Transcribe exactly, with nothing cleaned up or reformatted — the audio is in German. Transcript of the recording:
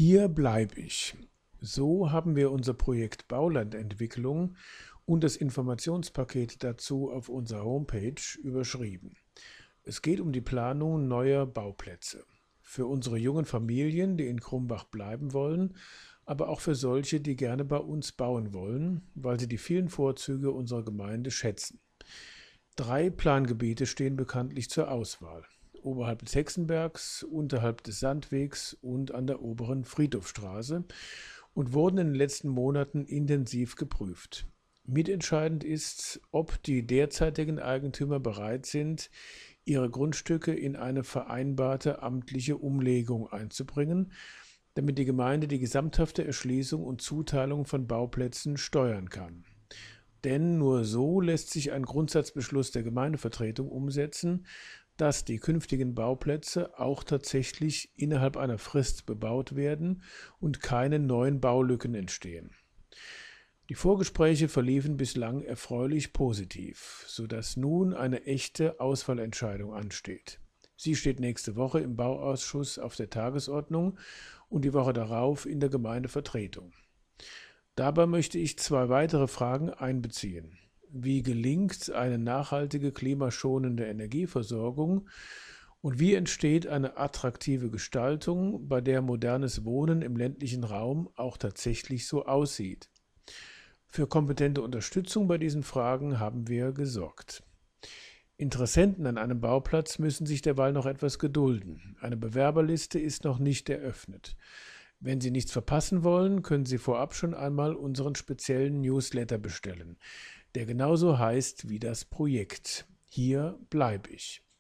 Hier bleibe ich. So haben wir unser Projekt Baulandentwicklung und das Informationspaket dazu auf unserer Homepage überschrieben. Es geht um die Planung neuer Bauplätze. Für unsere jungen Familien, die in Krumbach bleiben wollen, aber auch für solche, die gerne bei uns bauen wollen, weil sie die vielen Vorzüge unserer Gemeinde schätzen. Drei Plangebiete stehen bekanntlich zur Auswahl: oberhalb des Hexenbergs, unterhalb des Sandwegs und an der oberen Friedhofstraße und wurden in den letzten Monaten intensiv geprüft. Mitentscheidend ist, ob die derzeitigen Eigentümer bereit sind, ihre Grundstücke in eine vereinbarte amtliche Umlegung einzubringen, damit die Gemeinde die gesamthafte Erschließung und Zuteilung von Bauplätzen steuern kann. Denn nur so lässt sich ein Grundsatzbeschluss der Gemeindevertretung umsetzen, dass die künftigen Bauplätze auch tatsächlich innerhalb einer Frist bebaut werden und keine neuen Baulücken entstehen. Die Vorgespräche verliefen bislang erfreulich positiv, sodass nun eine echte Auswahlentscheidung ansteht. Sie steht nächste Woche im Bauausschuss auf der Tagesordnung und die Woche darauf in der Gemeindevertretung. Dabei möchte ich zwei weitere Fragen einbeziehen. Wie gelingt eine nachhaltige, klimaschonende Energieversorgung und wie entsteht eine attraktive Gestaltung, bei der modernes Wohnen im ländlichen Raum auch tatsächlich so aussieht? Für kompetente Unterstützung bei diesen Fragen haben wir gesorgt. Interessenten an einem Bauplatz müssen sich derweil noch etwas gedulden. Eine Bewerberliste ist noch nicht eröffnet. Wenn Sie nichts verpassen wollen, können Sie vorab schon einmal unseren speziellen Newsletter bestellen, der genauso heißt wie das Projekt. Hier bleibe ich.